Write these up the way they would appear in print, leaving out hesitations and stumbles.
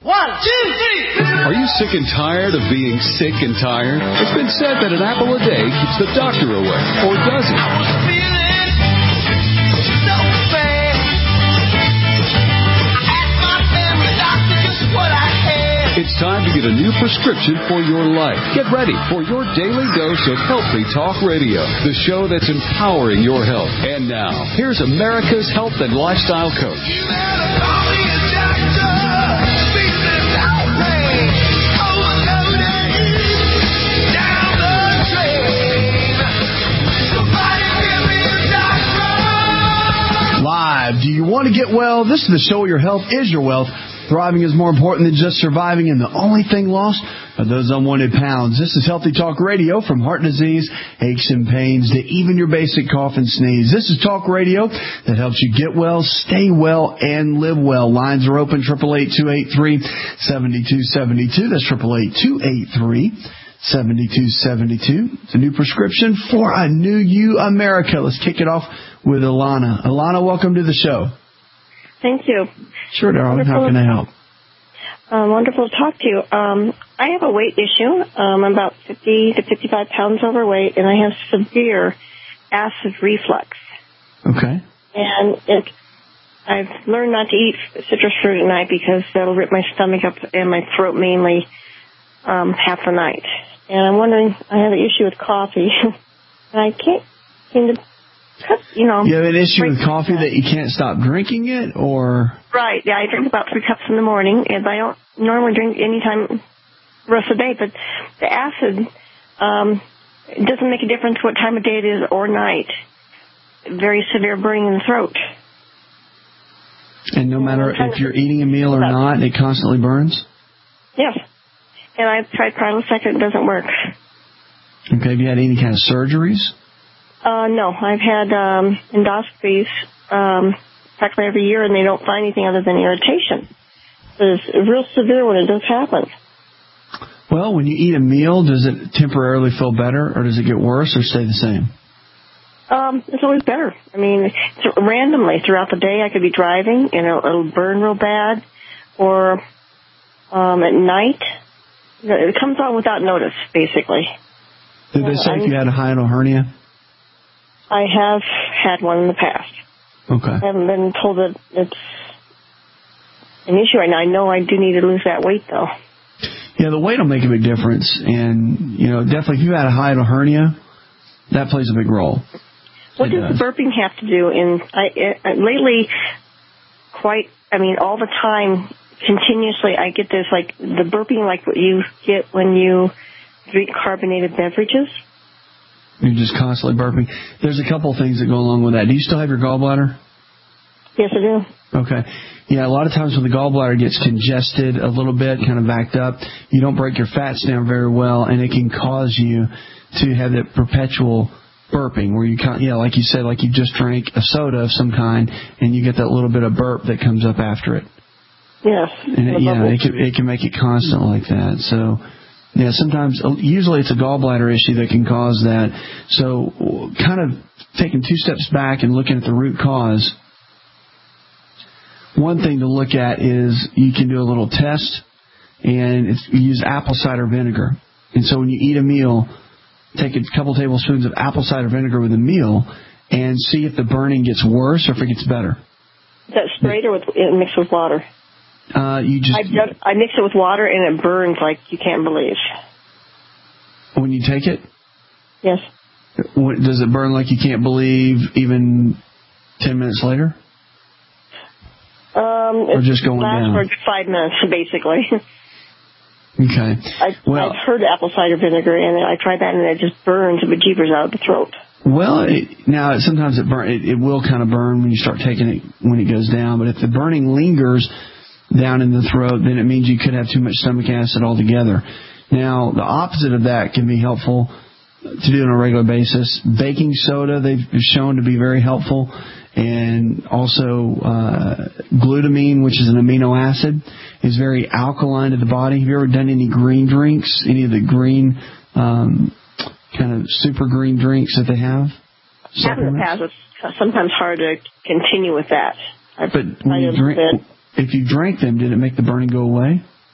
1, 2, 3. Are you sick and tired of being sick and tired? It's been said that an apple a day keeps the doctor away. Or does it? I was feeling so bad. I asked my family doctor just what I had. It's time to get a new prescription for your life. Get ready for your daily dose of Healthy Talk Radio, the show that's empowering your health. And now, here's America's health and lifestyle coach. You better call me a doctor. Live. Do you want to get well? This is the show where your health is your wealth. Thriving is more important than just surviving, and the only thing lost are those unwanted pounds. This is Healthy Talk Radio, from heart disease, aches and pains, to even your basic cough and sneeze. This is talk radio that helps you get well, stay well, and live well. Lines are open, 888-283-7272. That's 888-283-7272. It's a new prescription for a new you, America. Let's kick it off with Alana. Alana, welcome to the show. Thank you. Sure, darling. How can I help? Wonderful to talk to you. I have a weight issue. I'm about 50 to 55 pounds overweight, and I have severe acid reflux. Okay. And I've learned not to eat citrus fruit at night because that'll rip my stomach up and my throat mainly half the night. And I'm wondering, I have an issue with coffee, and I can't seem to... You have an issue with coffee that you can't stop drinking it, or? Right, yeah, I drink about 3 cups in the morning, and I don't normally drink any time the rest of the day, but the acid, it doesn't make a difference what time of day it is or night. Very severe burning in the throat. And no matter if you're eating a meal or not, it constantly burns? Yes. And I've tried Prilosec, it doesn't work. Okay, have you had any kind of surgeries? No, I've had endoscopies practically every year, and they don't find anything other than irritation. But it's real severe when it does happen. Well, when you eat a meal, does it temporarily feel better, or does it get worse, or stay the same? It's always better. I mean, randomly throughout the day, I could be driving, and it'll burn real bad, or at night. It comes on without notice, basically. Did they say if you had a hiatal hernia? I have had one in the past. Okay. I haven't been told that it's an issue right now. I know I do need to lose that weight, though. Yeah, the weight will make a big difference. And, definitely if you had a hiatal hernia, that plays a big role. What does the burping have to do? Lately, all the time, continuously, I get this, like, the burping like what you get when you drink carbonated beverages. You're just constantly burping. There's a couple of things that go along with that. Do you still have your gallbladder? Yes, I do. Okay. Yeah, a lot of times when the gallbladder gets congested a little bit, kind of backed up, you don't break your fats down very well, and it can cause you to have that perpetual burping where you can't, like you said, like you just drank a soda of some kind, and you get that little bit of burp that comes up after it. Yes. And it can make it constant like that. So... yeah, usually it's a gallbladder issue that can cause that. So kind of taking 2 steps back and looking at the root cause, one thing to look at is you can do a little test, and you use apple cider vinegar. And so when you eat a meal, take a couple tablespoons of apple cider vinegar with a meal and see if the burning gets worse or if it gets better. Is that straight or mixed with water? I mix it with water, and it burns like you can't believe. When you take it? Yes. Does it burn like you can't believe even 10 minutes later? Or just going down? For 5 minutes, basically. Okay. I've heard apple cider vinegar, and I tried that, and it just burns the bejeebers out of the throat. Well, sometimes it will kind of burn when you start taking it when it goes down, but if the burning lingers down in the throat, then it means you could have too much stomach acid altogether. Now, the opposite of that can be helpful to do on a regular basis. Baking soda, they've shown to be very helpful, and also glutamine, which is an amino acid, is very alkaline to the body. Have you ever done any green drinks, any of the green kind of super green drinks that they have? It's sometimes hard to continue with that. But if you drank them, did it make the burning go away?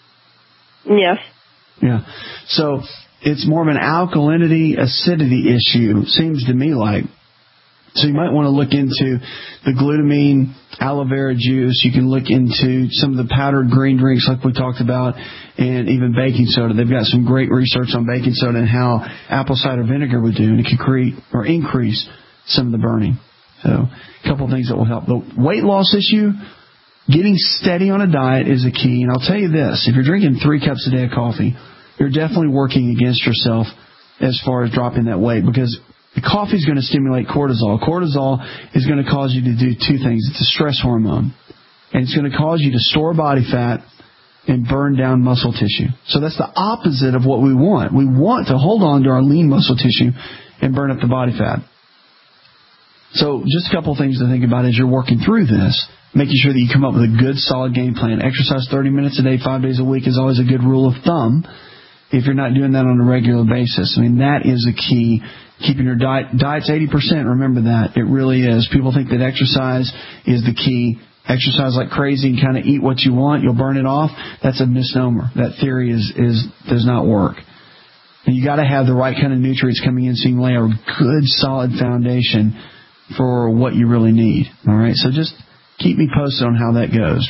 Yes. Yeah. So it's more of an alkalinity, acidity issue, seems to me like. So you might want to look into the glutamine, aloe vera juice. You can look into some of the powdered green drinks like we talked about, and even baking soda. They've got some great research on baking soda and how apple cider vinegar would do, and it can create or increase some of the burning. So a couple of things that will help. The weight loss issue, getting steady on a diet is a key. And I'll tell you this, if you're drinking 3 cups a day of coffee, you're definitely working against yourself as far as dropping that weight, because the coffee is going to stimulate cortisol. Cortisol is going to cause you to do 2 things. It's a stress hormone, and it's going to cause you to store body fat and burn down muscle tissue. So that's the opposite of what we want. We want to hold on to our lean muscle tissue and burn up the body fat. So just a couple of things to think about as you're working through this, making sure that you come up with a good, solid game plan. Exercise 30 minutes a day, 5 days a week is always a good rule of thumb if you're not doing that on a regular basis. I mean, that is a key. Keeping your diet's 80%. Remember that. It really is. People think that exercise is the key. Exercise like crazy and kind of eat what you want, you'll burn it off. That's a misnomer. That theory does not work. And you got to have the right kind of nutrients coming in so you can lay a good, solid foundation for what you really need. All right? So just keep me posted on how that goes.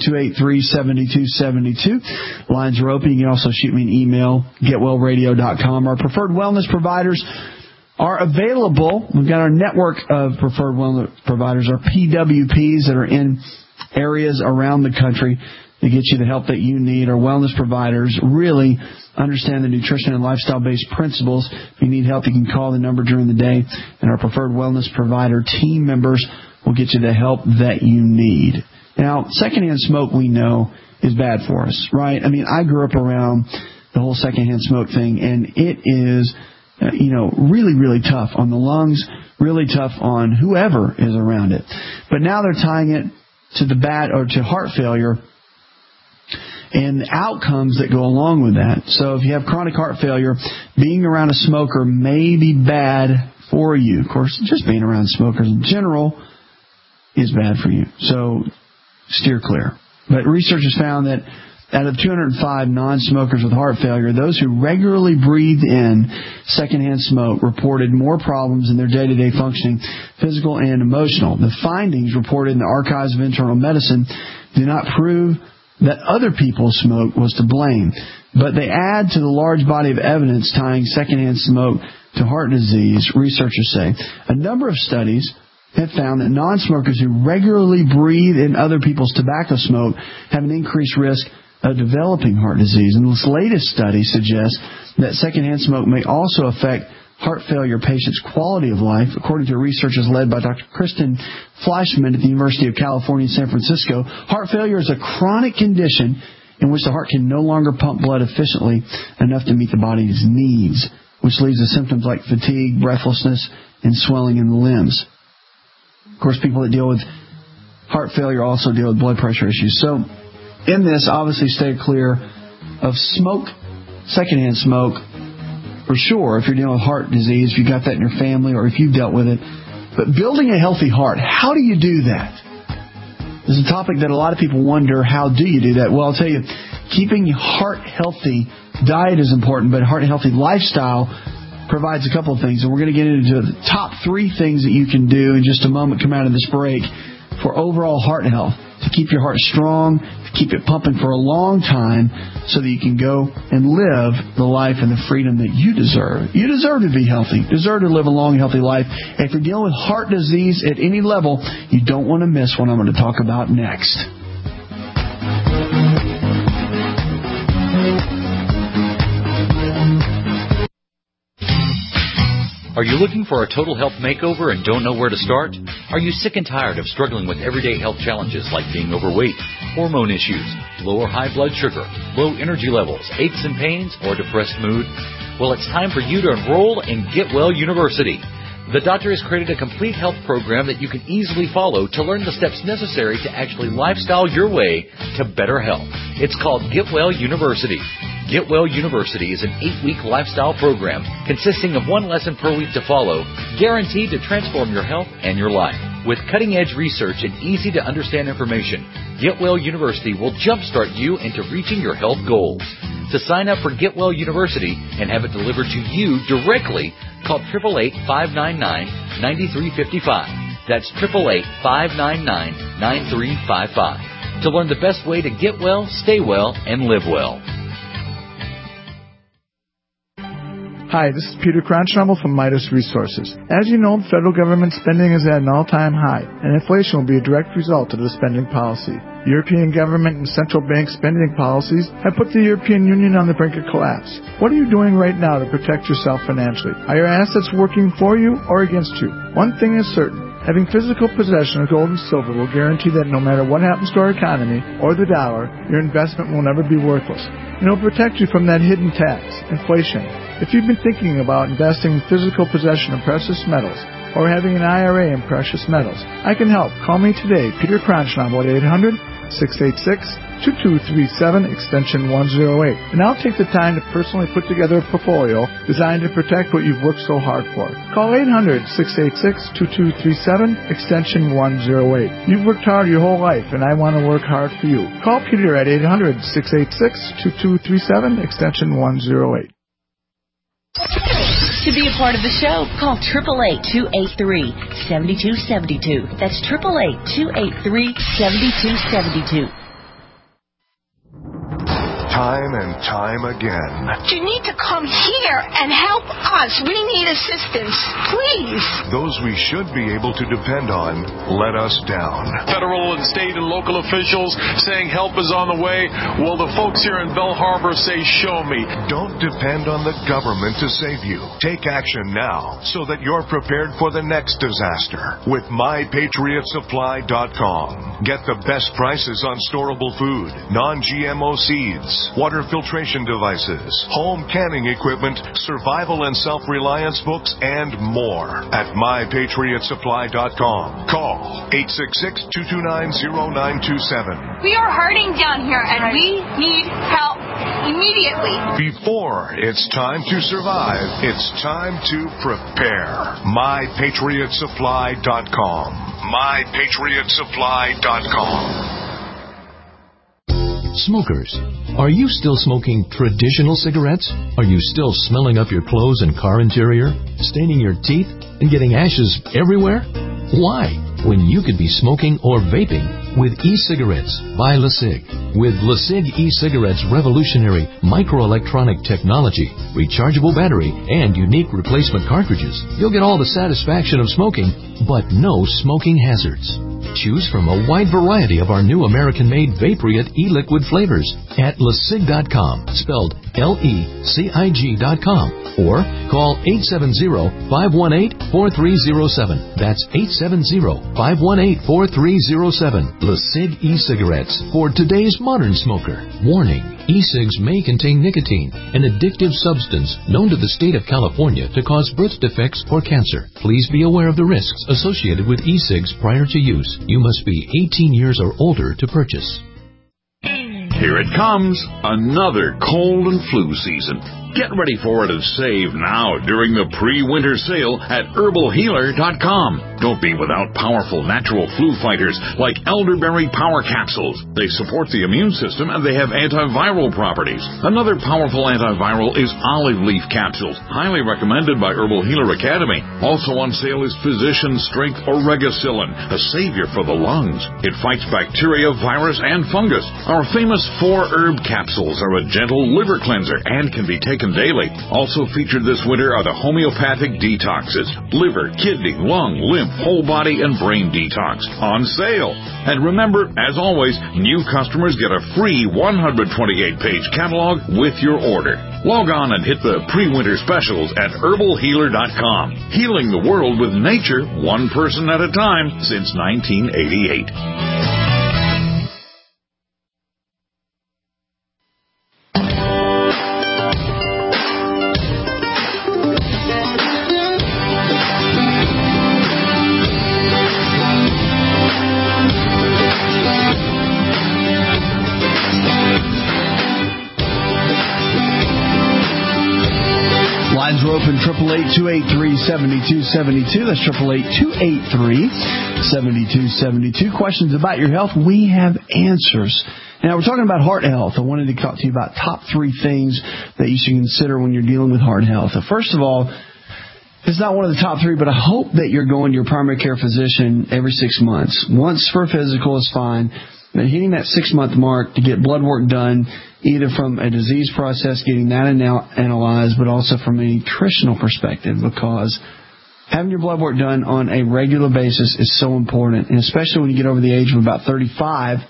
888-283-7272. Lines are open. You can also shoot me an email, getwellradio.com. Our preferred wellness providers are available. We've got our network of preferred wellness providers, our PWPs that are in areas around the country to get you the help that you need. Our wellness providers really understand the nutrition and lifestyle-based principles. If you need help, you can call the number during the day, and our preferred wellness provider team members will get you the help that you need. Now, secondhand smoke, we know, is bad for us, right? I mean, I grew up around the whole secondhand smoke thing, and it is really, really tough on the lungs, really tough on whoever is around it. But now they're tying it to to heart failure and the outcomes that go along with that. So if you have chronic heart failure, being around a smoker may be bad for you. Of course, just being around smokers in general is bad for you. So steer clear. But research has found that out of 205 non-smokers with heart failure, those who regularly breathed in secondhand smoke reported more problems in their day-to-day functioning, physical and emotional. The findings reported in the Archives of Internal Medicine do not prove that other people's smoke was to blame, but they add to the large body of evidence tying secondhand smoke to heart disease, researchers say. A number of studies have found that non-smokers who regularly breathe in other people's tobacco smoke have an increased risk of developing heart disease. And this latest study suggests that secondhand smoke may also affect heart failure patients' quality of life. According to researchers led by Dr. Kristen Fleischman at the University of California, San Francisco, heart failure is a chronic condition in which the heart can no longer pump blood efficiently enough to meet the body's needs, which leads to symptoms like fatigue, breathlessness, and swelling in the limbs. Of course, people that deal with heart failure also deal with blood pressure issues. So in this, obviously stay clear of smoke, secondhand smoke, for sure, if you're dealing with heart disease, if you got that in your family or if you've dealt with it. But building a healthy heart, how do you do that? This is a topic that a lot of people wonder, how do you do that? Well, I'll tell you, keeping heart healthy diet is important, but heart healthy lifestyle provides a couple of things. And we're going to get into the top 3 things that you can do in just a moment, come out of this break, for overall heart health, to keep your heart strong, to keep it pumping for a long time so that you can go and live the life and the freedom that you deserve. You deserve to be healthy. You deserve to live a long, healthy life. And if you're dealing with heart disease at any level, you don't want to miss what I'm going to talk about next. Are you looking for a total health makeover and don't know where to start? Are you sick and tired of struggling with everyday health challenges like being overweight, hormone issues, low or high blood sugar, low energy levels, aches and pains, or depressed mood? Well, it's time for you to enroll in Get Well University. The doctor has created a complete health program that you can easily follow to learn the steps necessary to actually lifestyle your way to better health. It's called Get Well University. Get Well University is an 8-week lifestyle program consisting of 1 lesson per week to follow, guaranteed to transform your health and your life. With cutting-edge research and easy-to-understand information, Get Well University will jumpstart you into reaching your health goals. To sign up for Get Well University and have it delivered to you directly, call 888-599-9355. That's 888-599-9355. To learn the best way to get well, stay well, and live well. Hi, this is Peter Cronschnabel from Midas Resources. As you know, the federal government spending is at an all-time high, and inflation will be a direct result of the spending policy. European government and central bank spending policies have put the European Union on the brink of collapse. What are you doing right now to protect yourself financially? Are your assets working for you or against you? One thing is certain. Having physical possession of gold and silver will guarantee that no matter what happens to our economy or the dollar, your investment will never be worthless. And it will protect you from that hidden tax, inflation. If you've been thinking about investing in physical possession of precious metals or having an IRA in precious metals, I can help. Call me today, Peter Cronschnabel at 800-686-2237, extension 108. And I'll take the time to personally put together a portfolio designed to protect what you've worked so hard for. Call 800-686-2237, extension 108. You've worked hard your whole life, and I want to work hard for you. Call Peter at 800-686-2237, extension 108. To be a part of the show, call 888-283-7272. That's 888-283-7272. Time and time again. You need to come here and help us. We need assistance, please. Those we should be able to depend on let us down. Federal and state and local officials saying help is on the way. Well, the folks here in Belle Harbor say, show me. Don't depend on the government to save you. Take action now so that you're prepared for the next disaster with MyPatriotSupply.com. Get the best prices on storable food, non-GMO seeds, water filtration devices, home canning equipment, survival and self-reliance books, and more at MyPatriotSupply.com. Call 866-229-0927. We are hurting down here, and we need help immediately. Before it's time to survive, it's time to prepare. MyPatriotSupply.com. MyPatriotSupply.com. Smokers, are you still smoking traditional cigarettes? Are you still smelling up your clothes and car interior, staining your teeth, and getting ashes everywhere? Why? When you could be smoking or vaping with e-cigarettes by LeSig. With LeSig e-cigarettes' revolutionary microelectronic technology, rechargeable battery, and unique replacement cartridges, you'll get all the satisfaction of smoking, but no smoking hazards. Choose from a wide variety of our new American-made Vaporite e-liquid flavors at LeSig.com, spelled LECIG.com, or call 870-518-4307. That's 870-518-4307. LeSig e-cigarettes for today's modern smoker. Warning, e-cigs may contain nicotine, an addictive substance known to the state of California to cause birth defects or cancer. Please be aware of the risks associated with e-cigs prior to use. You must be 18 years or older to purchase. Here it comes, another cold and flu season. Get ready for it and save now during the pre-winter sale at HerbalHealer.com. Don't be without powerful natural flu fighters like elderberry power capsules. They support the immune system and they have antiviral properties. Another powerful antiviral is olive leaf capsules, highly recommended by Herbal Healer Academy. Also on sale is Physician Strength Oregacillin, a savior for the lungs. It fights bacteria, virus, and fungus. Our famous 4-herb capsules are a gentle liver cleanser and can be taken daily. Also featured this winter are the homeopathic detoxes, liver, kidney, lung, lymph, whole body, and brain detox on sale. And remember, as always, new customers get a free 128-page catalog with your order. Log on and hit the pre-winter specials at HerbalHealer.com. Healing the world with nature, one person at a time, since 1988. Lines are open, 888-283-7272. That's 888-283-7272. Questions about your health, we have answers. Now, we're talking about heart health. I wanted to talk to you about top 3 things that you should consider when you're dealing with heart health. So first of all, it's not one of the top 3, but I hope that you're going to your primary care physician every 6 months. Once for a physical is fine, but hitting that 6-month mark to get blood work done, either from a disease process, getting that analyzed, but also from a nutritional perspective, because having your blood work done on a regular basis is so important, and especially when you get over the age of about 35,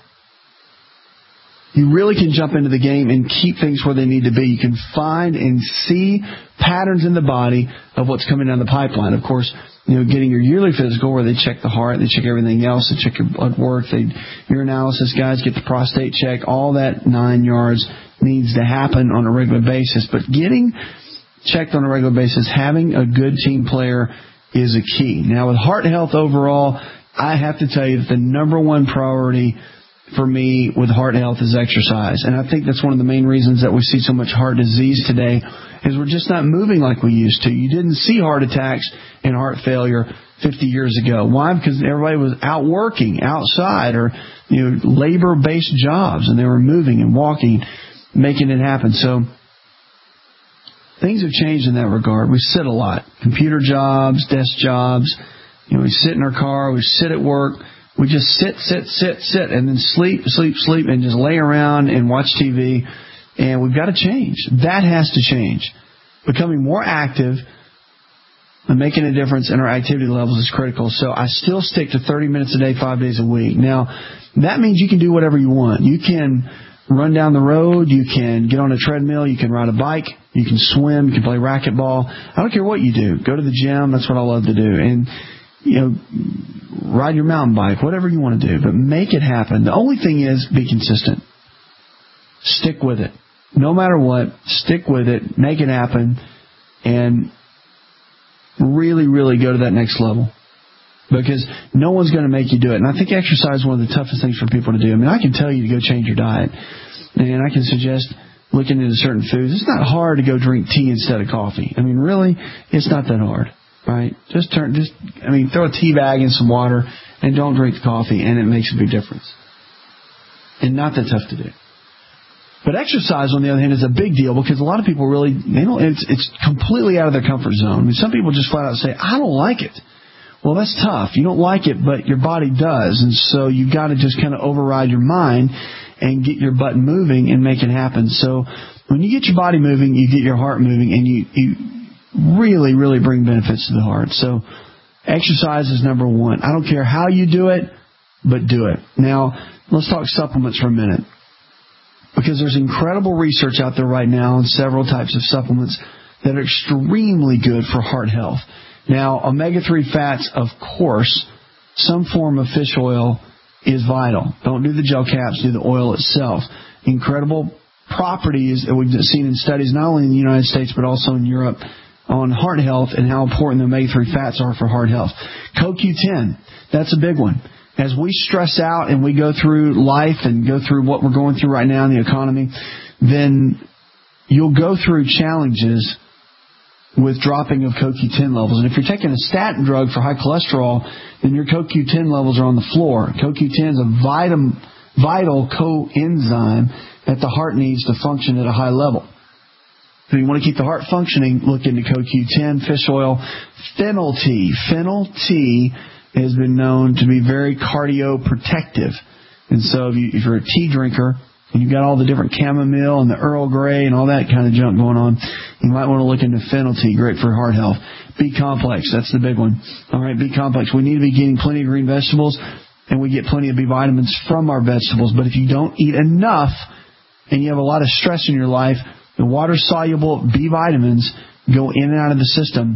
you really can jump into the game and keep things where they need to be. You can find and see patterns in the body of what's coming down the pipeline. Of course, getting your yearly physical where they check the heart, they check everything else, they check your blood work, urinalysis, guys get the prostate check, all that 9 yards needs to happen on a regular basis. But getting checked on a regular basis, having a good team player is a key. Now, with heart health overall, I have to tell you that the number one priority for me with heart health is exercise. And I think that's one of the main reasons that we see so much heart disease today is we're just not moving like we used to. You didn't see heart attacks and heart failure 50 years ago. Why? Because everybody was out working outside or labor-based jobs, and they were moving and walking, making it happen. So things have changed in that regard. We sit a lot. Computer jobs, desk jobs. We sit in our car. We sit at work. We just sit, and then sleep, and just lay around and watch TV. And we've got to change. That has to change. Becoming more active and making a difference in our activity levels is critical. So I still stick to 30 minutes a day, 5 days a week. Now, that means you can do whatever you want. You can run down the road. You can get on a treadmill. You can ride a bike. You can swim. You can play racquetball. I don't care what you do. Go to the gym. That's what I love to do. And ride your mountain bike, whatever you want to do, but make it happen. The only thing is be consistent. Stick with it. No matter what, stick with it, make it happen, and really, really go to that next level. Because no one's going to make you do it. And I think exercise is one of the toughest things for people to do. I mean, I can tell you to go change your diet, and I can suggest looking into certain foods. It's not hard to go drink tea instead of coffee. I mean, really, it's not that hard. Right? Throw a tea bag in some water and don't drink the coffee, and it makes a big difference. And not that tough to do. But exercise, on the other hand, is a big deal because a lot of people really, it's completely out of their comfort zone. I mean, some people just flat out say, I don't like it. Well, that's tough. You don't like it, but your body does. And so you've got to just kind of override your mind and get your butt moving and make it happen. So when you get your body moving, you get your heart moving, and you really, really bring benefits to the heart. So exercise is number one. I don't care how you do it, but do it. Now, let's talk supplements for a minute. Because there's incredible research out there right now on several types of supplements that are extremely good for heart health. Now, omega-3 fats, of course, some form of fish oil is vital. Don't do the gel caps, do the oil itself. Incredible properties that we've seen in studies not only in the United States but also in Europe on heart health and how important the omega-3 fats are for heart health. CoQ10, that's a big one. As we stress out and we go through life and go through what we're going through right now in the economy, then you'll go through challenges with dropping of CoQ10 levels. And if you're taking a statin drug for high cholesterol, then your CoQ10 levels are on the floor. CoQ10 is a vital coenzyme that the heart needs to function at a high level. If you want to keep the heart functioning, look into CoQ10, fish oil, fennel tea. Fennel tea has been known to be very cardioprotective. And so if you're a tea drinker and you've got all the different chamomile and the Earl Grey and all that kind of junk going on, you might want to look into fennel tea, great for heart health. B-complex, that's the big one. All right, B-complex. We need to be getting plenty of green vegetables, and we get plenty of B vitamins from our vegetables. But if you don't eat enough and you have a lot of stress in your life, the water-soluble B vitamins go in and out of the system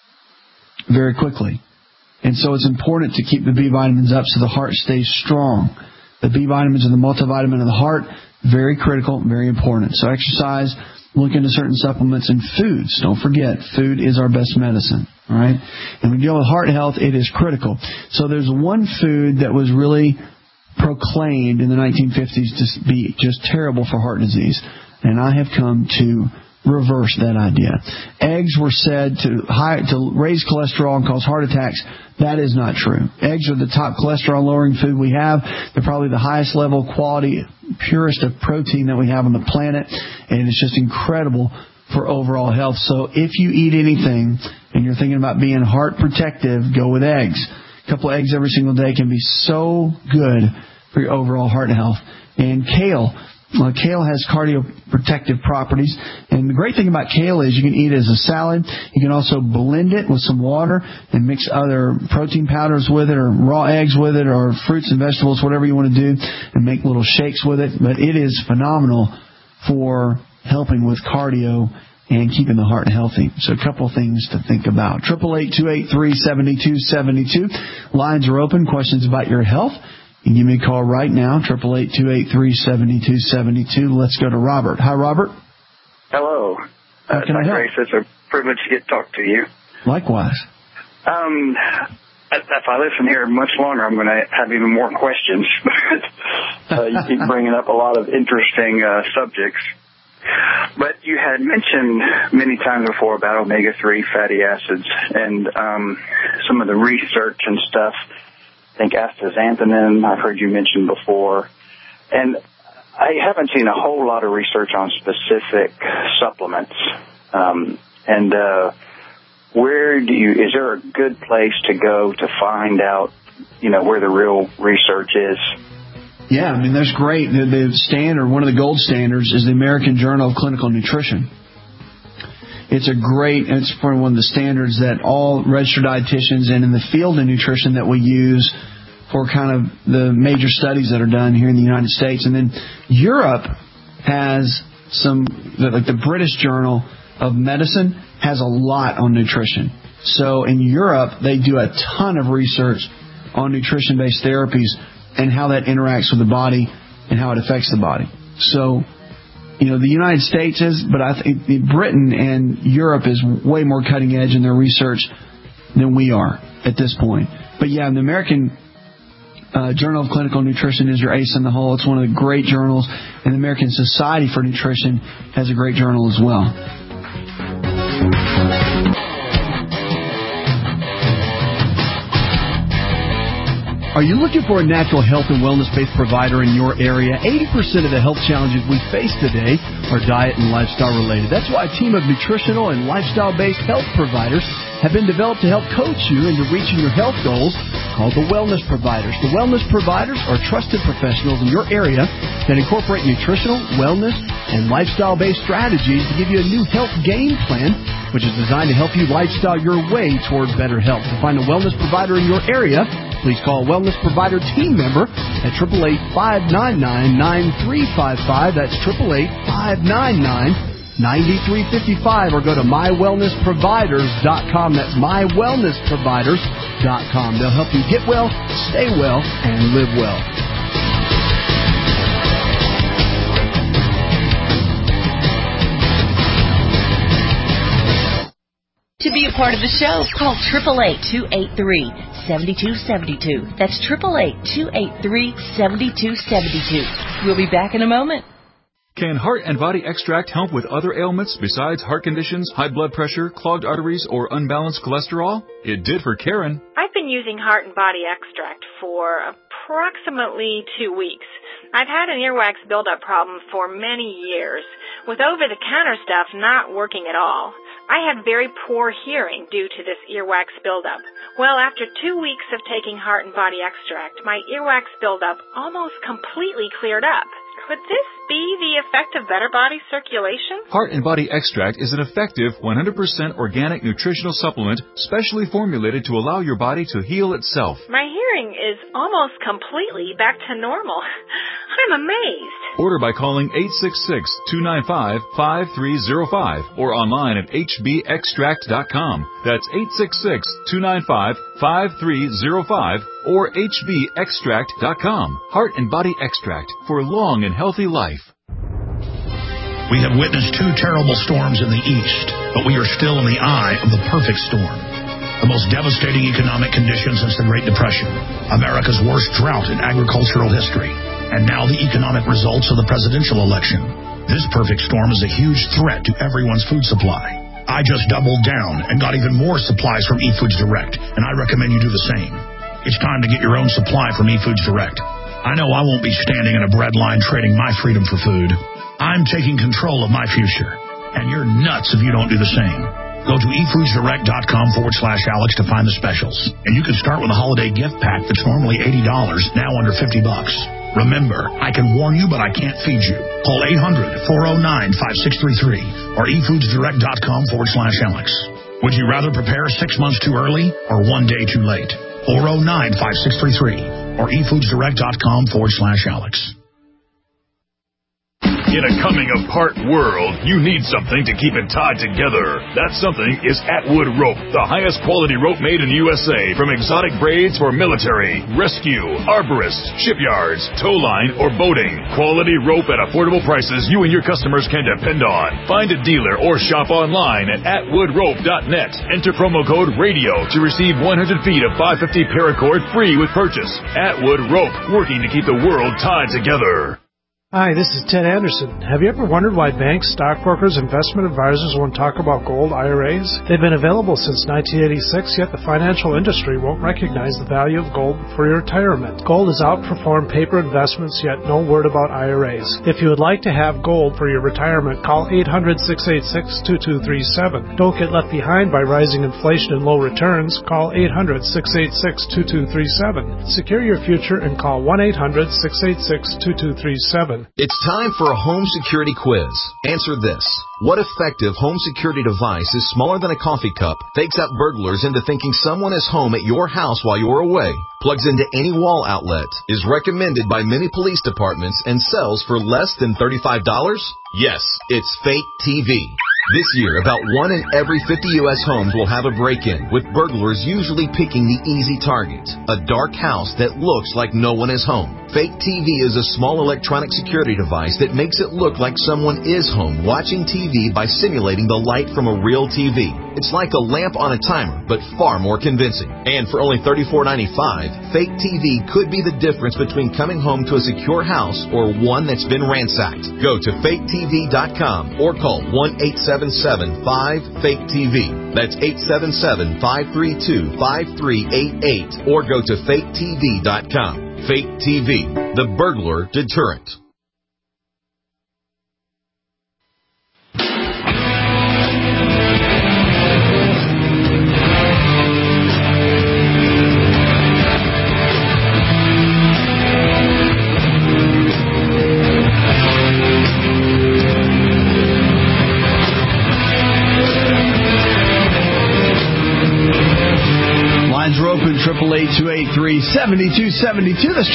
very quickly. And so it's important to keep the B vitamins up so the heart stays strong. The B vitamins are the multivitamin of the heart, very critical, very important. So exercise, look into certain supplements, and foods. Don't forget, food is our best medicine. All right? And when you deal with heart health, it is critical. So there's one food that was really proclaimed in the 1950s to be just terrible for heart disease. And I have come to reverse that idea. Eggs were said to raise cholesterol and cause heart attacks. That is not true. Eggs are the top cholesterol-lowering food we have. They're probably the highest level quality, purest of protein that we have on the planet, and it's just incredible for overall health. So if you eat anything and you're thinking about being heart protective, go with eggs. A couple of eggs every single day can be so good for your overall heart health. And kale. Kale has cardioprotective properties, and the great thing about kale is you can eat it as a salad. You can also blend it with some water and mix other protein powders with it, or raw eggs with it, or fruits and vegetables, whatever you want to do, and make little shakes with it. But it is phenomenal for helping with cardio and keeping the heart healthy. So a couple of things to think about. 888-283-7272. Lines are open. Questions about your health? You can give me a call right now, 888-283-7272. Let's go to Robert. Hi, Robert. Hello. How can I help? Grace, it's a privilege to get to talk to you. Likewise. If I listen here much longer, I'm going to have even more questions. You keep bringing up a lot of interesting subjects. But you had mentioned many times before about omega-3 fatty acids and some of the research and stuff. I think astaxanthin, I've heard you mention before. And I haven't seen a whole lot of research on specific supplements. Is there a good place to go to find out, where the real research is? Yeah, I mean, there's great. The standard, one of the gold standards, is the American Journal of Clinical Nutrition. It's probably one of the standards that all registered dietitians and in the field of nutrition that we use for kind of the major studies that are done here in the United States. And then Europe has like the British Journal of Medicine has a lot on nutrition. So in Europe, they do a ton of research on nutrition-based therapies and how that interacts with the body and how it affects the body. So, the United States is, but I think Britain and Europe is way more cutting edge in their research than we are at this point. But yeah, the American Journal of Clinical Nutrition is your ace in the hole. It's one of the great journals, and the American Society for Nutrition has a great journal as well. Are you looking for a natural health and wellness-based provider in your area? 80% of the health challenges we face today are diet and lifestyle related. That's why a team of nutritional and lifestyle-based health providers have been developed to help coach you into reaching your health goals, called the Wellness Providers. The Wellness Providers are trusted professionals in your area that incorporate nutritional, wellness, and lifestyle-based strategies to give you a new health game plan, which is designed to help you lifestyle your way toward better health. To find a wellness provider in your area, please call a Wellness Provider team member at 888-599-9355. That's 888-599-9355. Or go to mywellnessproviders.com. That's mywellnessproviders.com. They'll help you get well, stay well, and live well. To be a part of the show, call 888-283-7272. That's 888-283-7272. We'll be back in a moment. Can Heart and Body Extract help with other ailments besides heart conditions, high blood pressure, clogged arteries, or unbalanced cholesterol? It did for Karen. I've been using Heart and Body Extract for approximately 2 weeks. I've had an earwax buildup problem for many years, with over-the-counter stuff not working at all. I have very poor hearing due to this earwax buildup. Well, after 2 weeks of taking Heart and Body Extract, my earwax buildup almost completely cleared up. Could this be the effect of better body circulation? Heart and Body Extract is an effective 100% organic nutritional supplement specially formulated to allow your body to heal itself. My hearing is almost completely back to normal. I'm amazed. Order by calling 866-295-5305 or online at hbextract.com. That's 866-295-5305 or hbextract.com. Heart and Body Extract for long and healthy life. We have witnessed 2 terrible storms in the east, but we are still in the eye of the perfect storm. The most devastating economic conditions since the Great Depression, America's worst drought in agricultural history, and now the economic results of the presidential election. This perfect storm is a huge threat to everyone's food supply. I just doubled down and got even more supplies from eFoods Direct, and I recommend you do the same. It's time to get your own supply from eFoods Direct. I know I won't be standing in a bread line trading my freedom for food. I'm taking control of my future, and you're nuts if you don't do the same. Go to efoodsdirect.com/Alex to find the specials. And you can start with a holiday gift pack that's normally $80, now under $50. Remember, I can warn you, but I can't feed you. Call 800-409-5633 or efoodsdirect.com/Alex. Would you rather prepare 6 months too early or 1 day too late? 409-5633 or efoodsdirect.com/Alex. In a coming-apart world, you need something to keep it tied together. That something is Atwood Rope, the highest quality rope made in the USA, from exotic braids for military, rescue, arborists, shipyards, tow line, or boating. Quality rope at affordable prices you and your customers can depend on. Find a dealer or shop online at atwoodrope.net. Enter promo code RADIO to receive 100 feet of 550 paracord free with purchase. Atwood Rope, working to keep the world tied together. Hi, this is Ted Anderson. Have you ever wondered why banks, stockbrokers, investment advisors won't talk about gold IRAs? They've been available since 1986, yet the financial industry won't recognize the value of gold for your retirement. Gold has outperformed paper investments, yet no word about IRAs. If you would like to have gold for your retirement, call 800-686-2237. Don't get left behind by rising inflation and low returns. Call 800-686-2237. Secure your future and call 1-800-686-2237. It's time for a home security quiz. Answer this. What effective home security device is smaller than a coffee cup, fakes out burglars into thinking someone is home at your house while you're away, plugs into any wall outlet, is recommended by many police departments, and sells for less than $35? Yes, it's Fake TV. This year, about 1 in every 50 U.S. homes will have a break-in, with burglars usually picking the easy target, a dark house that looks like no one is home. Fake TV is a small electronic security device that makes it look like someone is home watching TV by simulating the light from a real TV. It's like a lamp on a timer, but far more convincing. And for only $34.95, Fake TV could be the difference between coming home to a secure house or one that's been ransacked. Go to faketv.com or call 1-877-5-FAKE-TV. That's 877-532-5388 or go to faketv.com. Fake TV, the burglar deterrent. Lines are open, 888-283-7272. That's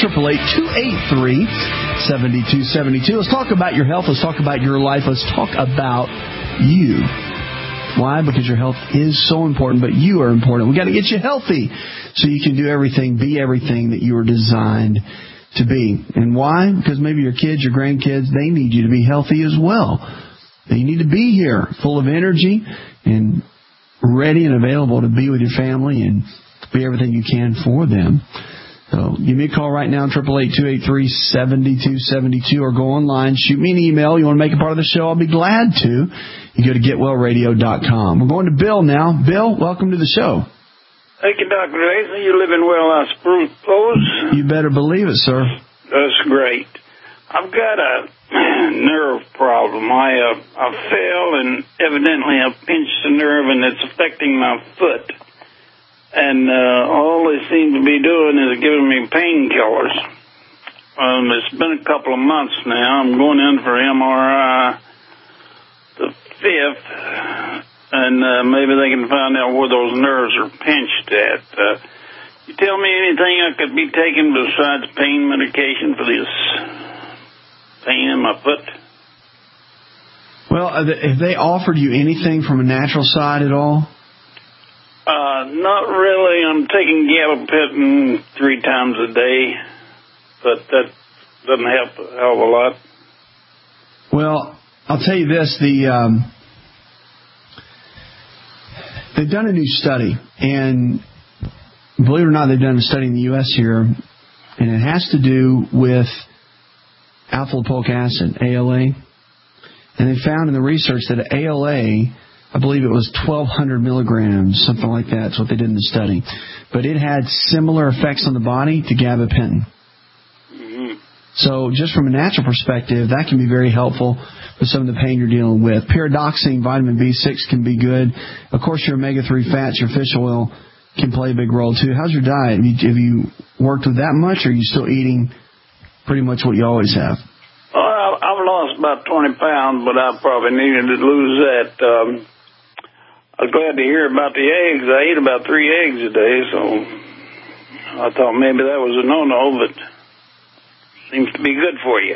888-283-7272. Let's talk about your health. Let's talk about your life. Let's talk about you. Why? Because your health is so important, but you are important. We've got to get you healthy so you can do everything, be everything that you were designed to be. And why? Because maybe your kids, your grandkids, they need you to be healthy as well. They need to be here full of energy and ready and available to be with your family and be everything you can for them. So give me a call right now, 888-283-7272, or go online, shoot me an email. You want to make a part of the show, I'll be glad to. You go to getwellradio.com. We're going to Bill now. Bill, welcome to the show. Thank you, Dr. Jason. You're living well, I suppose. You better believe it, sir. That's great. I've got a nerve problem. I fell and evidently I pinched a nerve and it's affecting my foot. And all they seem to be doing is giving me painkillers. It's been a couple of months now. I'm going in for MRI the 5th, and maybe they can find out where those nerves are pinched at. You tell me anything I could be taking besides pain medication for this pain in my foot? Well, have they offered you anything from a natural side at all? Not really. I'm taking gabapentin 3 times a day, but that doesn't help a hell of a lot. Well, I'll tell you this. They've done a new study, and believe it or not, they've done a study in the U.S. here, and it has to do with alpha-lipoic acid, ALA. And they found in the research that ALA, I believe it was 1,200 milligrams, something like that. That's what they did in the study. But it had similar effects on the body to gabapentin. Mm-hmm. So just from a natural perspective, that can be very helpful with some of the pain you're dealing with. Pyridoxine, vitamin B6 can be good. Of course, your omega-3 fats, your fish oil can play a big role too. How's your diet? Have you worked with that much, or are you still eating pretty much what you always have? Well, I've lost about 20 pounds, but I probably needed to lose that. I was glad to hear about the eggs. I eat about 3 eggs a day, so I thought maybe that was a no-no, but seems to be good for you.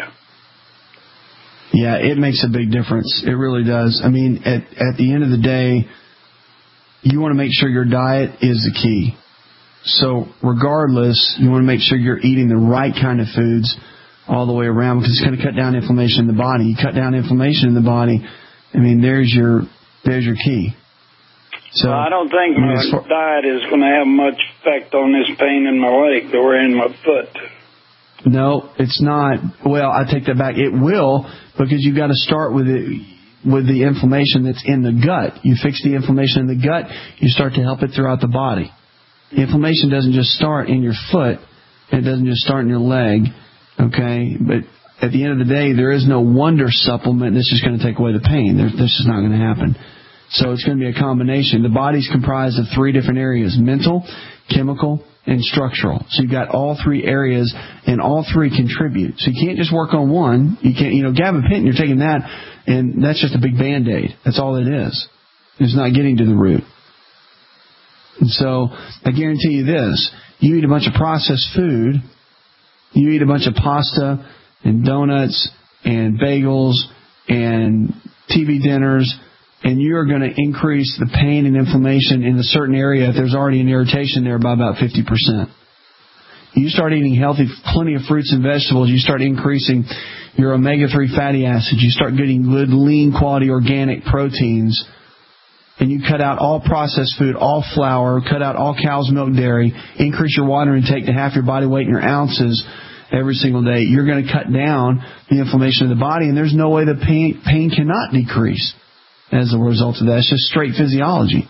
Yeah, it makes a big difference. It really does. I mean, at the end of the day, you want to make sure your diet is the key. So regardless, you want to make sure you're eating the right kind of foods all the way around, because it's going to cut down inflammation in the body. You cut down inflammation in the body, I mean, there's your key. So I don't think my diet is going to have much effect on this pain in my leg or in my foot. No, it's not. Well, I take that back. It will, because you've got to start with it, with the inflammation that's in the gut. You fix the inflammation in the gut, you start to help it throughout the body. Inflammation doesn't just start in your foot. It doesn't just start in your leg. Okay? But at the end of the day, there is no wonder supplement that's just going to take away the pain. This is not going to happen. So it's going to be a combination. The body's comprised of 3 different areas: mental, chemical, and structural. So you've got all 3 areas, and all 3 contribute. So you can't just work on one. You can't, gabapentin, you're taking that, and that's just a big Band-Aid. That's all it is. It's not getting to the root. And so I guarantee you this: you eat a bunch of processed food, you eat a bunch of pasta and donuts and bagels and TV dinners, and you're going to increase the pain and inflammation in a certain area if there's already an irritation there by about 50%. You start eating healthy, plenty of fruits and vegetables, you start increasing your omega-3 fatty acids, you start getting good, lean, quality, organic proteins, and you cut out all processed food, all flour, cut out all cow's milk, dairy, increase your water intake to half your body weight in your ounces every single day, you're going to cut down the inflammation of the body, and there's no way the pain cannot decrease as a result of that. It's just straight physiology.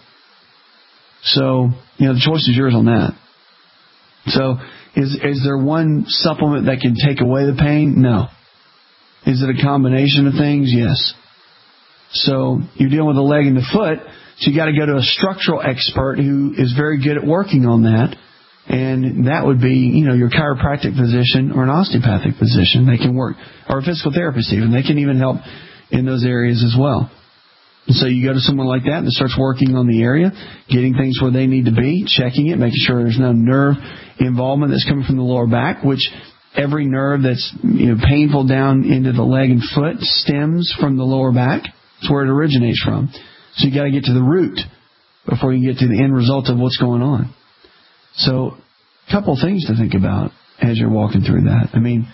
So, the choice is yours on that. So, is there one supplement that can take away the pain? No. Is it a combination of things? Yes. So, you're dealing with the leg and the foot, so you got to go to a structural expert who is very good at working on that. And that would be, your chiropractic physician or an osteopathic physician. They can work, or a physical therapist even. They can even help in those areas as well. And so you go to someone like that that starts working on the area, getting things where they need to be, checking it, making sure there's no nerve involvement that's coming from the lower back, which every nerve that's painful down into the leg and foot stems from the lower back. It's where it originates from. So you got to get to the root before you get to the end result of what's going on. So a couple things to think about as you're walking through that. I mean,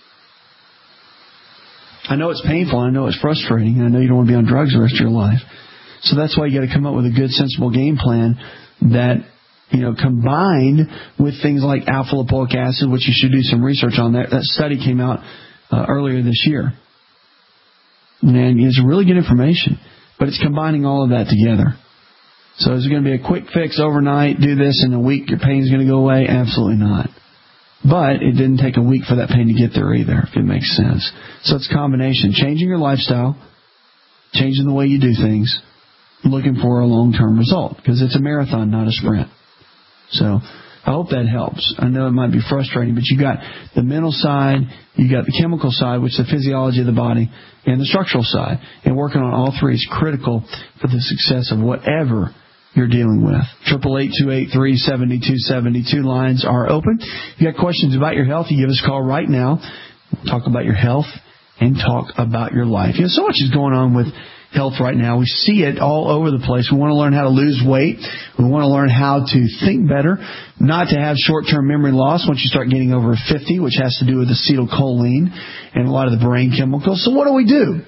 I know it's painful, I know it's frustrating, and I know you don't want to be on drugs the rest of your life. So that's why you got to come up with a good, sensible game plan that, combined with things like alpha-lipoic acid, which you should do some research on. That study came out earlier this year. And it's really good information, but it's combining all of that together. So is it going to be a quick fix overnight, do this in a week, your pain's going to go away? Absolutely not. But it didn't take a week for that pain to get there either, if it makes sense. So it's a combination. Changing your lifestyle, changing the way you do things, looking for a long-term result. Because it's a marathon, not a sprint. So I hope that helps. I know it might be frustrating, but you got the mental side, you got the chemical side, which is the physiology of the body, and the structural side. And working on all 3 is critical for the success of whatever you're dealing with. 888-283-7272 lines are open. If you got questions about your health, you give us a call right now. We'll talk about your health and talk about your life. So much is going on with health right now. We see it all over the place. We want to learn how to lose weight. We want to learn how to think better, not to have short-term memory loss once you start getting over 50, which has to do with acetylcholine and a lot of the brain chemicals. So what do?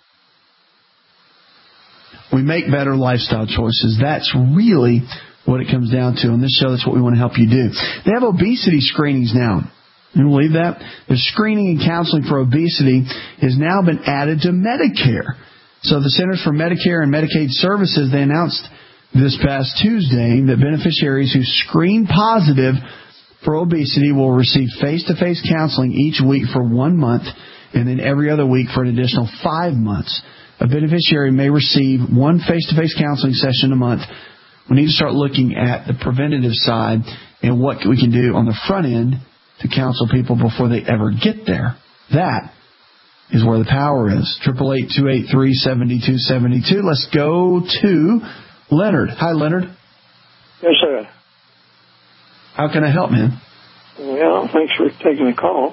We make better lifestyle choices. That's really what it comes down to. On this show, that's what we want to help you do. They have obesity screenings now. You believe that? The screening and counseling for obesity has now been added to Medicare. So the Centers for Medicare and Medicaid Services, they announced this past Tuesday that beneficiaries who screen positive for obesity will receive face-to-face counseling each week for 1 month and then every other week for an additional 5 months. A beneficiary may receive one face-to-face counseling session a month. We need to start looking at the preventative side and what we can do on the front end to counsel people before they ever get there. That is where the power is. 888-283-7272. Let's go to Leonard. Hi, Leonard. Yes, sir. How can I help, man? Well, thanks for taking the call.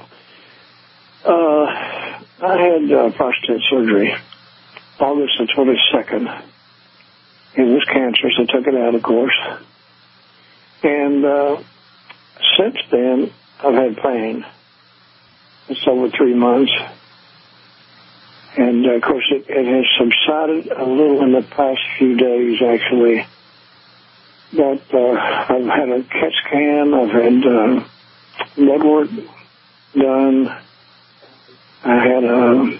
I had prostate surgery August the 22nd. It was cancerous. I took it out, of course. And since then, I've had pain. It's over 3 months. And, of course, it has subsided a little in the past few days, actually. But I've had a CAT scan. I've had blood work done. I had a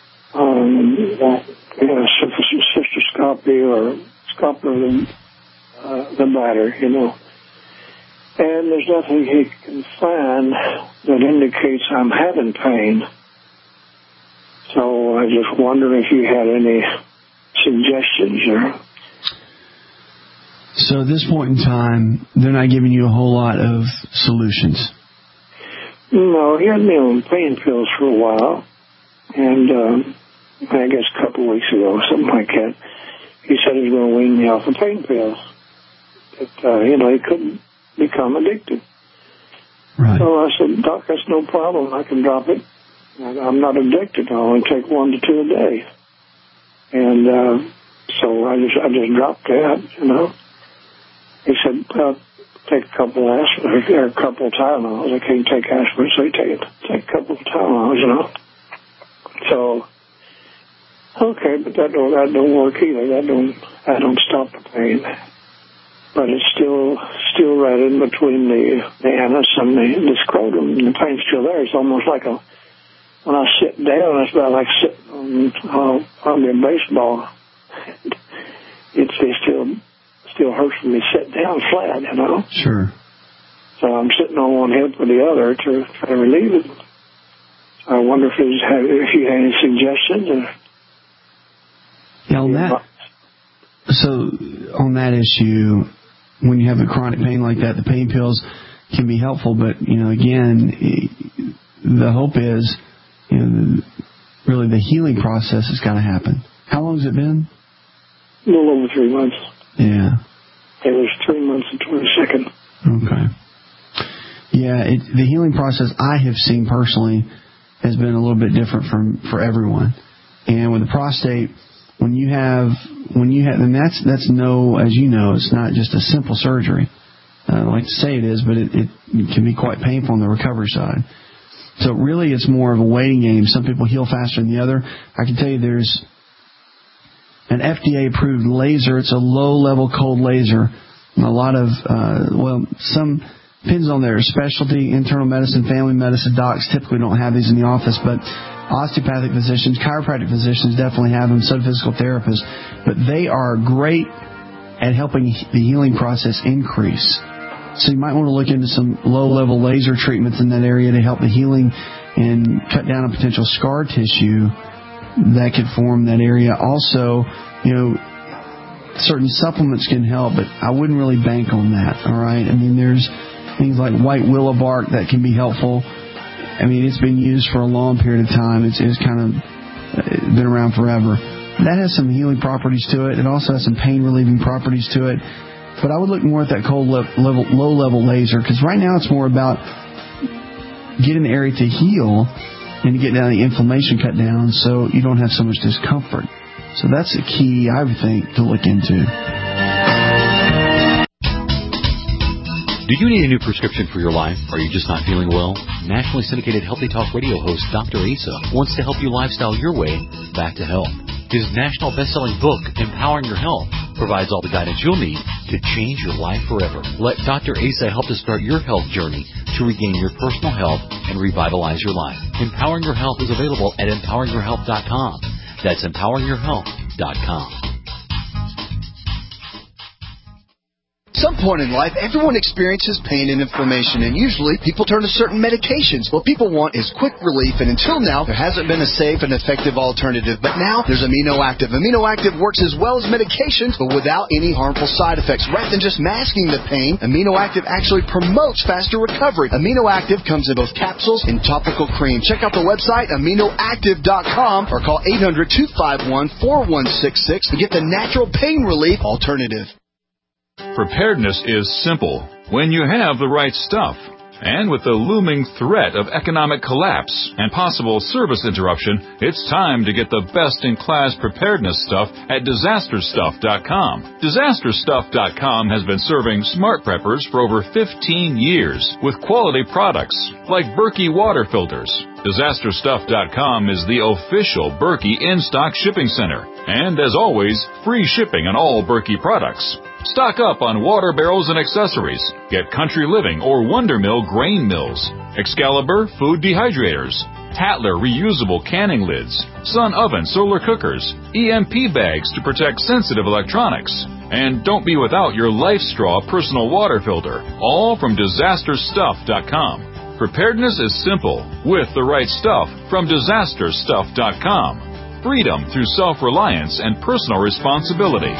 cystoscopy or scope of the bladder, you know. And there's nothing he can find that indicates I'm having pain. So I just wonder if you had any suggestions there. So at this point in time, they're not giving you a whole lot of solutions. No, he had me on pain pills for a while. And I guess a couple of weeks ago, something like that, he said he was going to wean me off the pain pills. But, he couldn't become addicted. Right. So I said, Doc, that's no problem. I can drop it. I'm not addicted. I only take 1 to 2 a day. And so I just dropped that, you know. He said, well, take a couple of aspirin or a couple of Tylenols. I can't take aspirin, so you take a couple of Tylenols, you know. So, okay, but that don't work either. That don't stop the pain. But it's still right in between the anus and the scrotum. The pain's still there. It's almost like when I sit down, it's about like sitting on a baseball. It still hurts when you sit down flat, you know. Sure. So I'm sitting on one hip or the other to try to relieve it. I wonder if you had any suggestions. Yeah, on that issue, when you have a chronic pain like that, the pain pills can be helpful. But again, the hope is, really the healing process has got to happen. How long has it been? A little over 3 months. Yeah. It was 3 months and 22nd. Okay. Yeah, the healing process I have seen personally has been a little bit different for everyone. And with the prostate, when you have, and that's no, as you know, it's not just a simple surgery. I like to say it is, but it can be quite painful on the recovery side. So really, it's more of a waiting game. Some people heal faster than the other. I can tell you there's an FDA-approved laser. It's a low-level cold laser. And a lot of, some depends on their specialty, internal medicine, family medicine docs typically don't have these in the office, but osteopathic physicians, chiropractic physicians definitely have them, some physical therapists. But they are great at helping the healing process increase. So you might want to look into some low-level laser treatments in that area to help the healing and cut down on potential scar tissue that could form that area. Also, certain supplements can help, but I wouldn't really bank on that, all right? I mean, there's things like white willow bark that can be helpful. I mean, it's been used for a long period of time. It's kind of been around forever. That has some healing properties to it. It also has some pain-relieving properties to it. But I would look more at that low-level laser, because right now it's more about getting the area to heal and to get down the inflammation cut down so you don't have so much discomfort. So that's the key, I would think, to look into. Do you need a new prescription for your life? Are you just not feeling well? Nationally syndicated Healthy Talk radio host Dr. Asa wants to help you lifestyle your way back to health. His national best-selling book, Empowering Your Health, provides all the guidance you'll need to change your life forever. Let Dr. Asa help to start your health journey to regain your personal health and revitalize your life. Empowering Your Health is available at empoweringyourhealth.com. That's empoweringyourhealth.com. Some point in life, everyone experiences pain and inflammation, and usually people turn to certain medications. What people want is quick relief, and until now, there hasn't been a safe and effective alternative. But now, there's Amino Active. Amino Active works as well as medications, but without any harmful side effects. Rather than just masking the pain, Amino Active actually promotes faster recovery. Amino Active comes in both capsules and topical cream. Check out the website, aminoactive.com, or call 800-251-4166 to get the natural pain relief alternative. Preparedness is simple when you have the right stuff. And with the looming threat of economic collapse and possible service interruption, it's time to get the best-in-class preparedness stuff at DisasterStuff.com. DisasterStuff.com has been serving smart preppers for over 15 years with quality products like Berkey water filters. DisasterStuff.com is the official Berkey in-stock shipping center. And as always, free shipping on all Berkey products. Stock up on water barrels and accessories. Get Country Living or Wonder Mill grain mills, Excalibur food dehydrators, Tatler reusable canning lids, Sun oven solar cookers, EMP bags to protect sensitive electronics. And don't be without your Life Straw personal water filter, all from DisasterStuff.com. Preparedness is simple with the right stuff from DisasterStuff.com. Freedom through self-reliance and personal responsibility.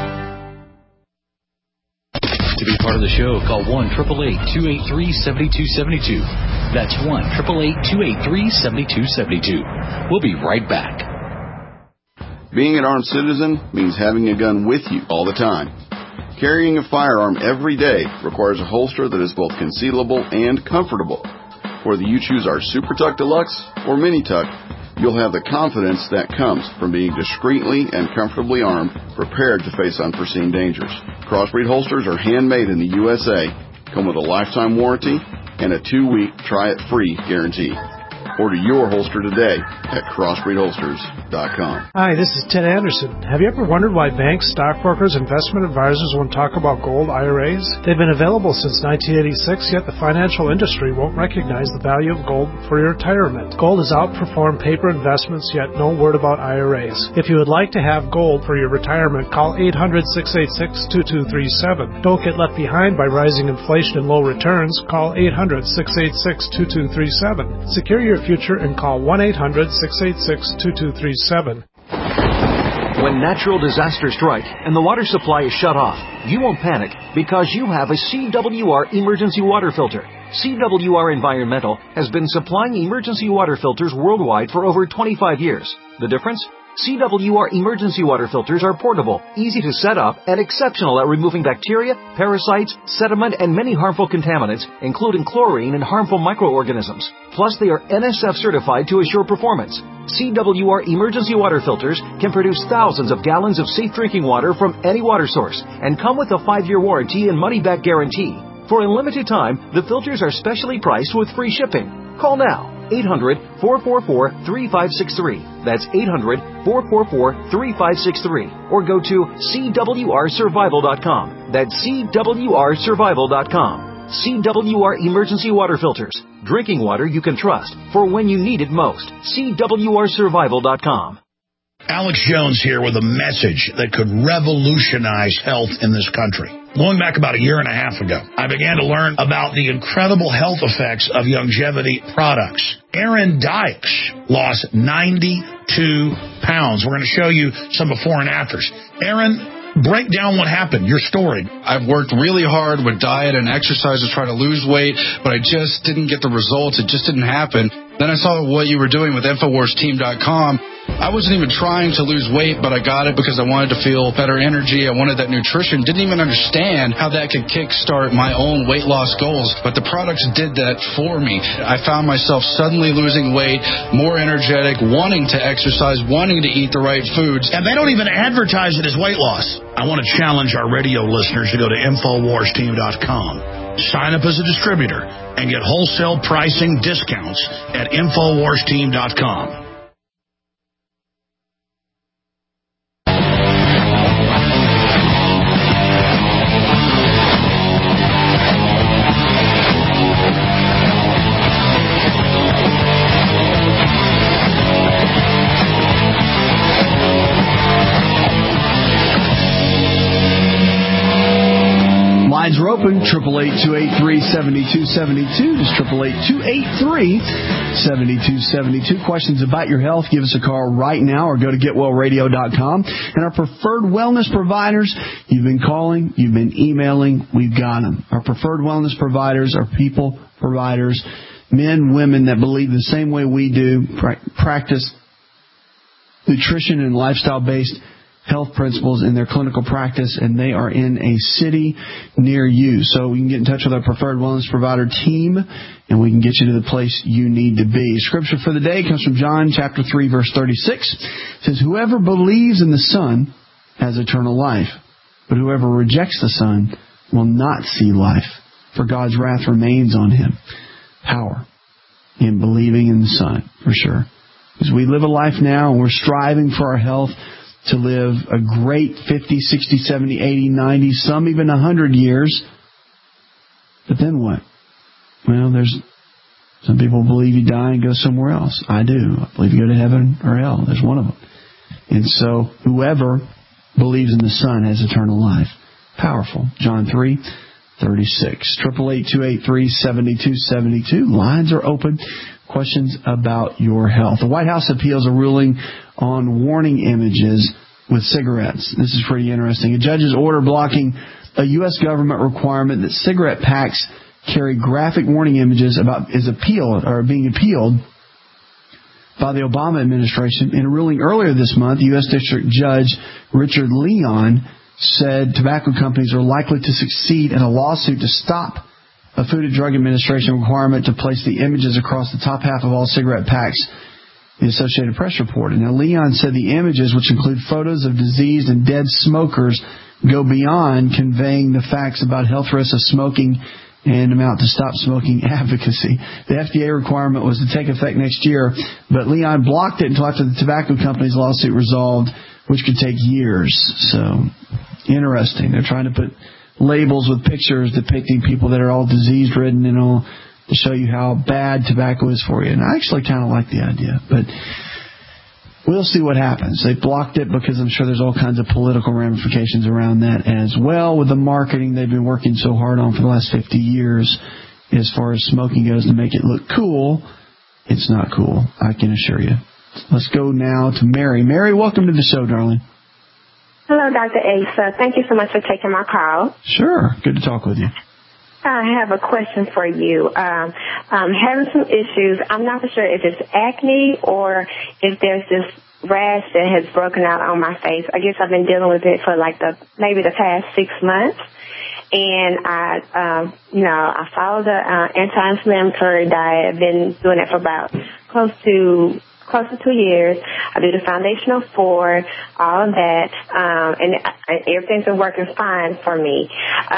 To be part of the show, call 1-888-283-7272. That's 1-888-283-7272. We'll be right back. Being an armed citizen means having a gun with you all the time. Carrying a firearm every day requires a holster that is both concealable and comfortable. Whether you choose our Super Tuck Deluxe or Mini Tuck, you'll have the confidence that comes from being discreetly and comfortably armed, prepared to face unforeseen dangers. Crossbreed holsters are handmade in the USA, come with a lifetime warranty, and a 2-week try-it-free guarantee. Order your holster today at crossbreedholsters.com. Hi, this is Ted Anderson. Have you ever wondered why banks, stockbrokers, investment advisors won't talk about gold IRAs? They've been available since 1986, yet the financial industry won't recognize the value of gold for your retirement. Gold has outperformed paper investments, yet no word about IRAs. If you would like to have gold for your retirement, call 800-686-2237. Don't get left behind by rising inflation and low returns. Call 800-686-2237. Secure your future and call 1-800-686-2237. When natural disasters strike and the water supply is shut off, you won't panic because you have a CWR emergency water filter. CWR Environmental has been supplying emergency water filters worldwide for over 25 years. The difference? CWR emergency water filters are portable, easy to set up, and exceptional at removing bacteria, parasites, sediment, and many harmful contaminants, including chlorine and harmful microorganisms. Plus, they are NSF certified to assure performance. CWR emergency water filters can produce thousands of gallons of safe drinking water from any water source and come with a 5-year warranty and money-back guarantee. For a limited time, the filters are specially priced with free shipping. Call now. 800-444-3563. That's 800-444-3563. Or go to CWRsurvival.com. That's CWRsurvival.com. CWR Emergency Water Filters. Drinking water you can trust for when you need it most. CWRsurvival.com. Alex Jones here with a message that could revolutionize health in this country. Going back about a year and a half ago, I began to learn about the incredible health effects of longevity products. Aaron Dykes lost 92 pounds. We're going to show you some before and afters. Aaron, break down what happened, your story. I've worked really hard with diet and exercise to try to lose weight, but I just didn't get the results. It just didn't happen. Then I saw what you were doing with InfoWarsTeam.com. I wasn't even trying to lose weight, but I got it because I wanted to feel better energy. I wanted that nutrition. Didn't even understand how that could kickstart my own weight loss goals, but the products did that for me. I found myself suddenly losing weight, more energetic, wanting to exercise, wanting to eat the right foods. And they don't even advertise it as weight loss. I want to challenge our radio listeners to go to InfoWarsTeam.com. Sign up as a distributor and get wholesale pricing discounts at InfoWarsTeam.com. open. 888-283-7272. Just 888-283-7272. Questions about your health, give us a call right now or go to GetWellRadio.com. And our preferred wellness providers, you've been calling, you've been emailing, we've got them. Our preferred wellness providers are people, providers, men, women that believe the same way we do, practice nutrition and lifestyle-based health principles in their clinical practice, and they are in a city near you. So you can get in touch with our preferred wellness provider team, and we can get you to the place you need to be. Scripture for the day comes from John chapter 3, verse 36. It says, "Whoever believes in the Son has eternal life, but whoever rejects the Son will not see life, for God's wrath remains on him." Power in believing in the Son, for sure. Because we live a life now, and we're striving for our health to live a great 50, 60, 70, 80, 90, some even 100 years. But then what? Well, there's some people believe you die and go somewhere else. I do. I believe you go to heaven or hell. There's one of them. And so whoever believes in the Son has eternal life. Powerful. John 3:36. 888-283-7272. Lines are open. Questions about your health. The White House appeals a ruling on warning images with cigarettes. This is pretty interesting. A judge's order blocking a U.S. government requirement that cigarette packs carry graphic warning images is being appealed by the Obama administration. In a ruling earlier this month, U.S. District Judge Richard Leon said tobacco companies are likely to succeed in a lawsuit to stop a Food and Drug Administration requirement to place the images across the top half of all cigarette packs, the Associated Press reported. Now, Leon said the images, which include photos of diseased and dead smokers, go beyond conveying the facts about health risks of smoking and amount to stop smoking advocacy. The FDA requirement was to take effect next year, but Leon blocked it until after the tobacco company's lawsuit resolved, which could take years. So, interesting. They're trying to put labels with pictures depicting people that are all disease-ridden and all to show you how bad tobacco is for you. And I actually kind of like the idea, but we'll see what happens. They blocked it because I'm sure there's all kinds of political ramifications around that as well with the marketing they've been working so hard on for the last 50 years as far as smoking goes to make it look cool. It's not cool, I can assure you. Let's go now to Mary. Mary, welcome to the show, darling. Hello, Dr. Asa. Thank you so much for taking my call. Sure. Good to talk with you. I have a question for you. I'm having some issues. I'm not for sure if it's acne or if there's this rash that has broken out on my face. I guess I've been dealing with it for maybe the past 6 months. And I follow the anti-inflammatory diet. I've been doing it for about close to 2 years. I do the foundational 4, all of that, and everything's been working fine for me.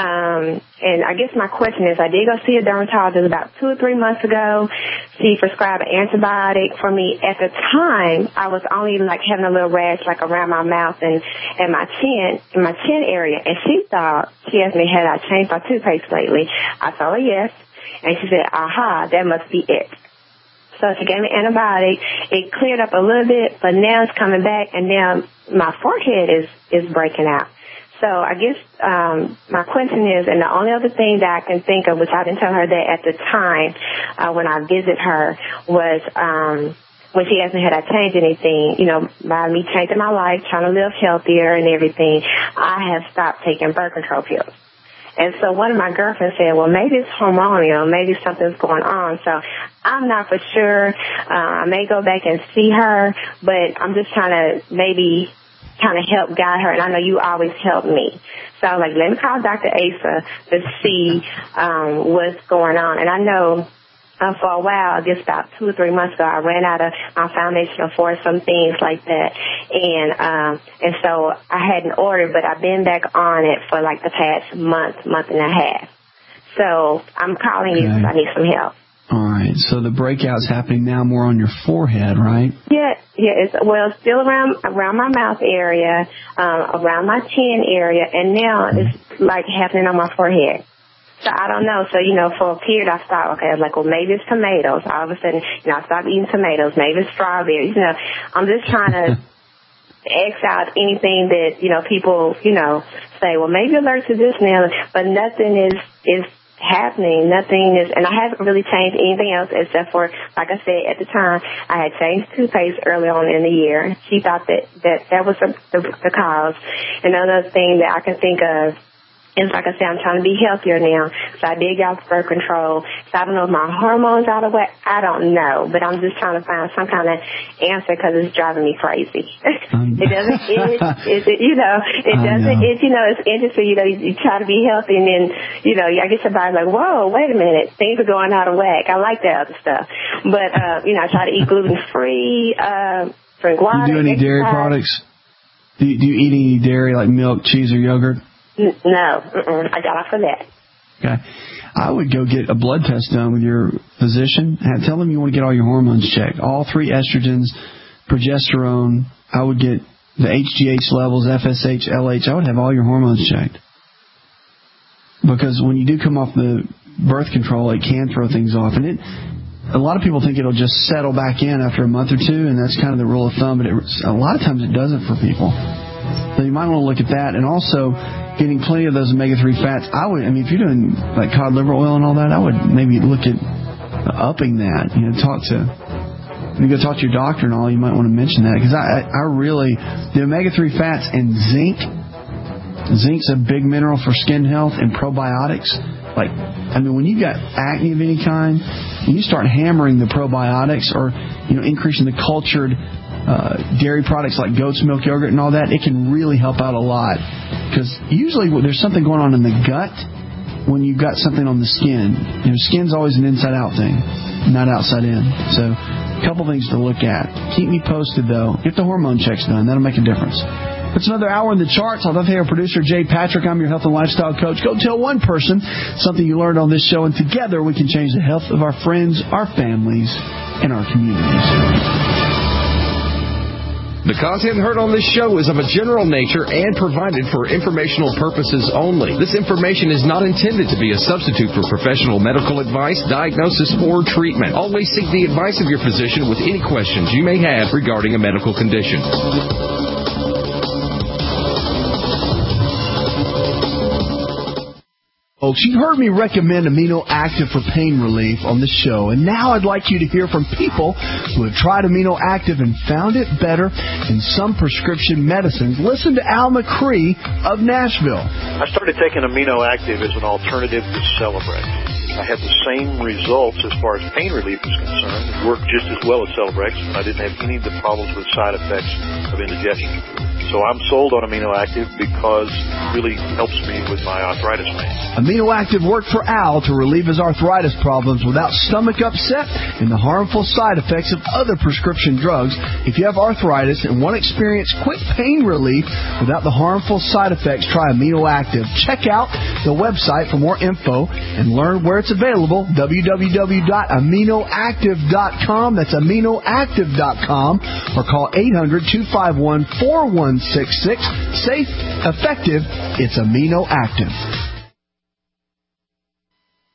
And I guess my question is, I did go see a dermatologist about 2 or 3 months ago. She prescribed an antibiotic for me. At the time, I was only having a little rash around my mouth and my chin, in my chin area. And she asked me, had I changed my toothpaste lately? I told her yes. And she said, aha, that must be it. So she gave me an antibiotic. It cleared up a little bit, but now it's coming back, and now my forehead is breaking out. So I guess my question is, and the only other thing that I can think of, which I didn't tell her that at the time when I visit her, was when she asked me had I changed anything, by me changing my life, trying to live healthier and everything, I have stopped taking birth control pills. And so one of my girlfriends said, well, maybe it's hormonal, maybe something's going on. So I'm not for sure. I may go back and see her, but I'm just trying to maybe kind of help guide her. And I know you always help me. So I was like, let me call Dr. Asa to see what's going on. And I know for a while, I guess about 2 or 3 months ago, I ran out of my foundational for some things like that. And so I hadn't ordered, but I've been back on it for the past month and a half. So I'm calling you because I need some help. All right. So the breakout's happening now more on your forehead, right? Yeah. It's still around my mouth area, around my chin area, and now it's happening on my forehead. So I don't know. So, for a period I thought, okay, maybe it's tomatoes. All of a sudden, I stopped eating tomatoes. Maybe it's strawberries. I'm just trying to X out anything that, people, say, well, maybe alert to this now, but nothing is happening. Nothing is, and I haven't really changed anything else except for, like I said, at the time, I had changed toothpaste early on in the year. She thought that was the cause. And another thing that I can think of is, like I said, I'm trying to be healthier now. So I did get off birth control. So I don't know if my hormones out of whack. I don't know, but I'm just trying to find some kind of answer because it's driving me crazy. It doesn't itch. It doesn't itch. It's interesting. You try to be healthy, and then I get somebody like, whoa, wait a minute, things are going out of whack. I like that other stuff, but I try to eat gluten free. Drink water. You do any dairy products? Do you eat any dairy like milk, cheese, or yogurt? No, I got off of that. Okay. I would go get a blood test done with your physician. Tell them you want to get all your hormones checked. All 3 estrogens, progesterone. I would get the HGH levels, FSH, LH. I would have all your hormones checked. Because when you do come off the birth control, it can throw things off. And a lot of people think it'll just settle back in after a month or 2, and that's kind of the rule of thumb. But a lot of times it doesn't for people. So you might want to look at that. And also, getting plenty of those omega-3 fats. If you're doing like cod liver oil and all that, I would maybe look at upping that. When you go talk to your doctor and all, you might want to mention that. Because I really, the omega-3 fats and zinc. Zinc's a big mineral for skin health and probiotics. When you got acne of any kind, and you start hammering the probiotics or, increasing the cultured dairy products like goat's milk, yogurt, and all that, it can really help out a lot. Because usually there's something going on in the gut when you've got something on the skin. Skin's always an inside-out thing, not outside in. So a couple things to look at. Keep me posted, though. Get the hormone checks done. That'll make a difference. It's another hour in the charts. I'd love to hear our producer, Jay Patrick. I'm your health and lifestyle coach. Go tell one person something you learned on this show, and together we can change the health of our friends, our families, and our communities. The content heard on this show is of a general nature and provided for informational purposes only. This information is not intended to be a substitute for professional medical advice, diagnosis, or treatment. Always seek the advice of your physician with any questions you may have regarding a medical condition. Folks, you heard me recommend Amino Active for pain relief on this show, and now I'd like you to hear from people who have tried Amino Active and found it better than some prescription medicines. Listen to Al McCree of Nashville. I started taking Amino Active as an alternative to Celebrex. I had the same results as far as pain relief is concerned. It worked just as well as Celebrex, and I didn't have any of the problems with side effects of indigestion. So I'm sold on Amino Active because it really helps me with my arthritis pain. Amino Active worked for Al to relieve his arthritis problems without stomach upset and the harmful side effects of other prescription drugs. If you have arthritis and want to experience quick pain relief without the harmful side effects, try Amino Active. Check out the website for more info and learn where it's available, www.aminoactive.com. That's aminoactive.com, or call 800-251-4166. Safe, effective, it's Amino Active.